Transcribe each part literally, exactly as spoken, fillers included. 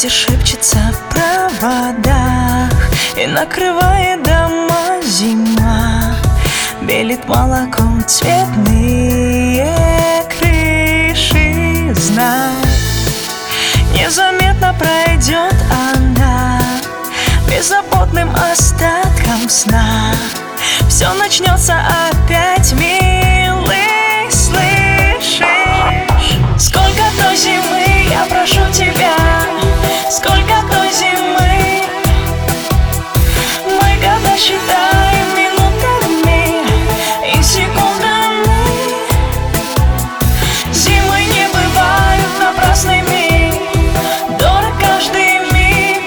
Ветер шепчется в проводах и накрывает дома зима. Белит молоком цветные крыши. Знай, незаметно пройдет она беззаботным остатком сна. Все начнется опять, милый, слышишь? Сколько той зимы я прошу тебя, сколько той зимы. Мы года считаем минутами и секундами. Зимы не бывают напрасными, дорог каждый миг.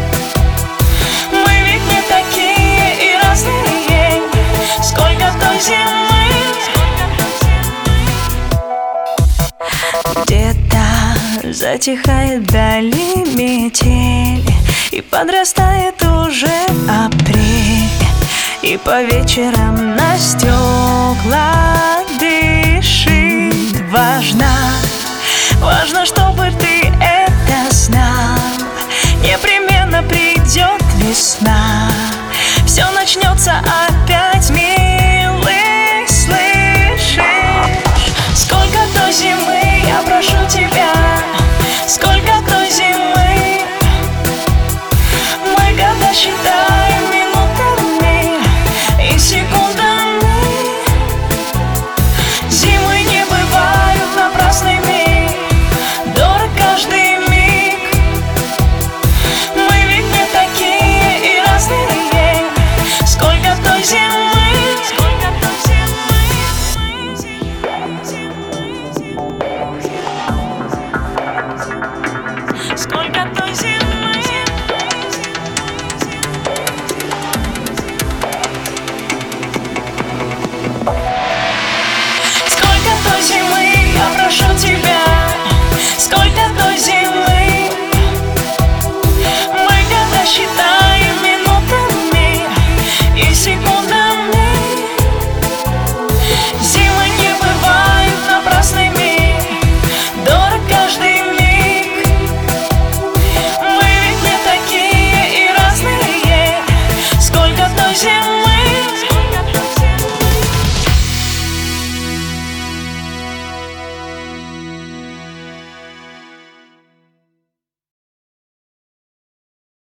Мы ведь не такие и разные. Сколько той зимы. Где-то затихает вдали метель, и подрастает уже апрель. И по вечерам на стекла дышит. Важно, важно, чтобы ты это знал. Непременно придет весна. Все начнется опять, милый, слышишь? Сколько той зимы я прошу тебя, сколько той зимы. Мы года считаем минутами и секундами. Зимы не бывают напрасными, дорог каждый миг. Мы ведь не такие и разные. Сколько той зимы, сколько той зимы, сколько той зимы.